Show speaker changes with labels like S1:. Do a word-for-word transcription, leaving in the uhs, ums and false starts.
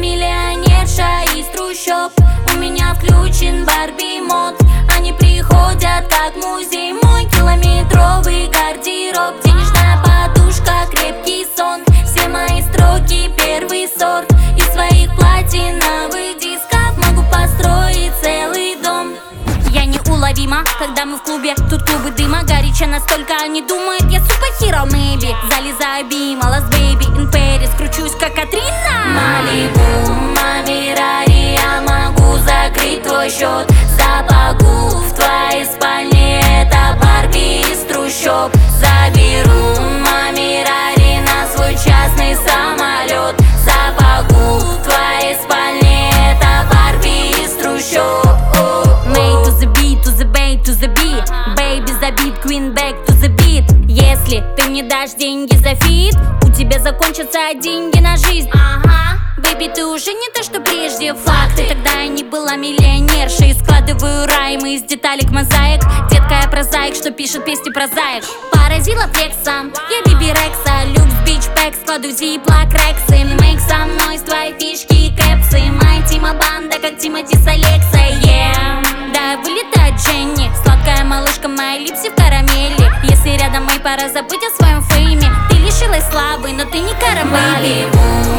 S1: миллионерша из трущоб. У меня включен Барби мод. Они приходят как музей, мой километровый гардероб. Денежная подушка, крепкий сон. Все мои строки первый сорт. Из своих платиновых дисков могу построить целый дом. Я неуловима, когда мы в клубе. Тут клубы дыма, горячо настолько они думают, я суперхиро, maybe. Залезаю бима, Лас Бэйби, in Paris, кручусь как Катрина. Малибу, Мамирари, я могу закрыть твой счет. Запаку в твоей спальне, это Барби из трущоб. Заберу Мамирари на свой частный самолет. Запаку в твоей спальне, это Барби из трущоб. Made to the beat, to the bay, to the beat. Baby, забит, queen back to the beat. Если ты мне дашь деньги за фит, у тебя закончатся деньги на жизнь. Ага, baby, ты уже не то, что прежде. Факты, тогда я не была миллионершей. Складываю раймы из деталек мозаик. Детка, я прозаик, что пишет песни про заек. Поразила флексом, я Биби Рекса. Люкс, бич, пэк, складываю зиплак, рексы. Make some noise, твои фишки и кэпсы. Моя тима банда, как Тимати с Алексой, yeah. Да, вылетает Дженни, сладкая малышка, мои липси в карамели. Если рядом мой, пора забыть о своем фейме. Ты лишилась славы, но ты не карамель.